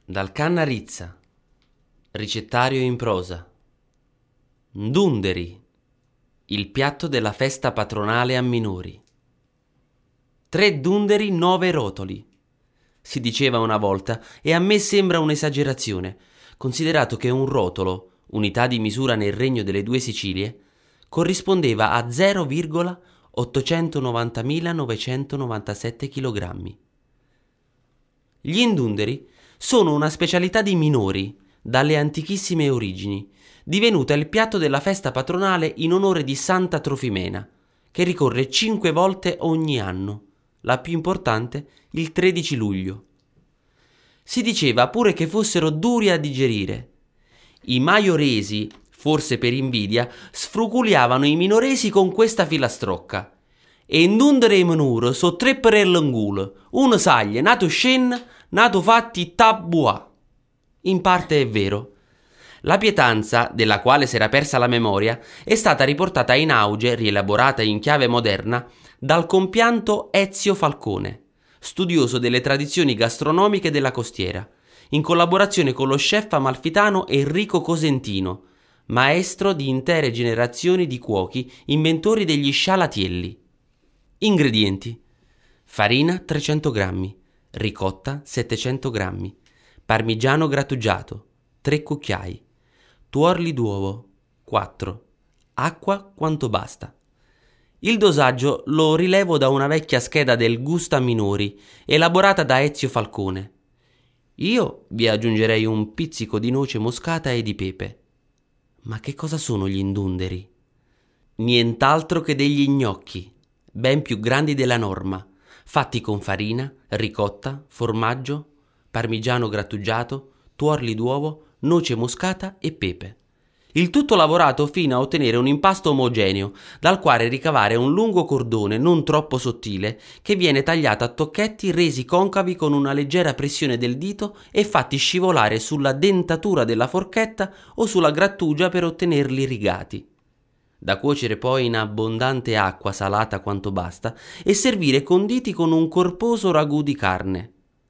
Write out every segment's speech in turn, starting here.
Dal Canna Rizza. Ricettario in prosa. Ndunderi, il piatto della festa patronale a minori. 3 dunderi, 9 rotoli. Si diceva una volta, e a me sembra un'esagerazione, considerato che un rotolo, unità di misura nel Regno delle Due Sicilie, corrispondeva a 0,890.997 kg. Gli ndunderi sono una specialità di minori, dalle antichissime origini, divenuta il piatto della festa patronale in onore di Santa Trofimena, che ricorre 5 volte ogni anno, la più importante il 13 luglio. Si diceva pure che fossero duri a digerire. I maioresi, forse per invidia, sfruculiavano i minoresi con questa filastrocca. E ndundere menuro so 3 per l'angolo, uno saglie, nato scen, nato fatti tabua. In parte è vero. La pietanza, della quale si era persa la memoria, è stata riportata in auge, rielaborata in chiave moderna, dal compianto Ezio Falcone, studioso delle tradizioni gastronomiche della costiera, in collaborazione con lo chef amalfitano Enrico Cosentino, maestro di intere generazioni di cuochi inventori degli scialatielli. Ingredienti: farina 300 grammi, ricotta 700 grammi, parmigiano grattugiato 3 cucchiai, tuorli d'uovo 4, acqua quanto basta. Il dosaggio lo rilevo da una vecchia scheda del Gusta Minori, elaborata da Ezio Falcone. Io vi aggiungerei un pizzico di noce moscata e di pepe. Ma che cosa sono gli ndunderi? Nient'altro che degli gnocchi, ben più grandi della norma, fatti con farina, ricotta, formaggio, parmigiano grattugiato, tuorli d'uovo, noce moscata e pepe. Il tutto lavorato fino a ottenere un impasto omogeneo, dal quale ricavare un lungo cordone non troppo sottile, che viene tagliato a tocchetti resi concavi con una leggera pressione del dito e fatti scivolare sulla dentatura della forchetta o sulla grattugia per ottenerli rigati. Da cuocere poi in abbondante acqua salata quanto basta e servire conditi con un corposo ragù di carne.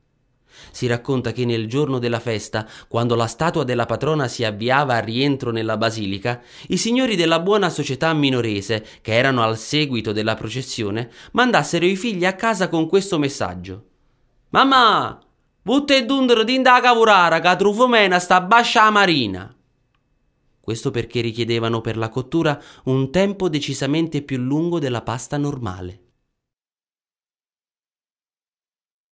Si racconta che nel giorno della festa, quando la statua della patrona si avviava a rientro nella basilica, i signori della buona società minorese, che erano al seguito della processione, mandassero i figli a casa con questo messaggio: «Mamma, butta e dundero dinda a cavorara che Trufomena sta bascia a marina». Questo perché richiedevano per la cottura un tempo decisamente più lungo della pasta normale.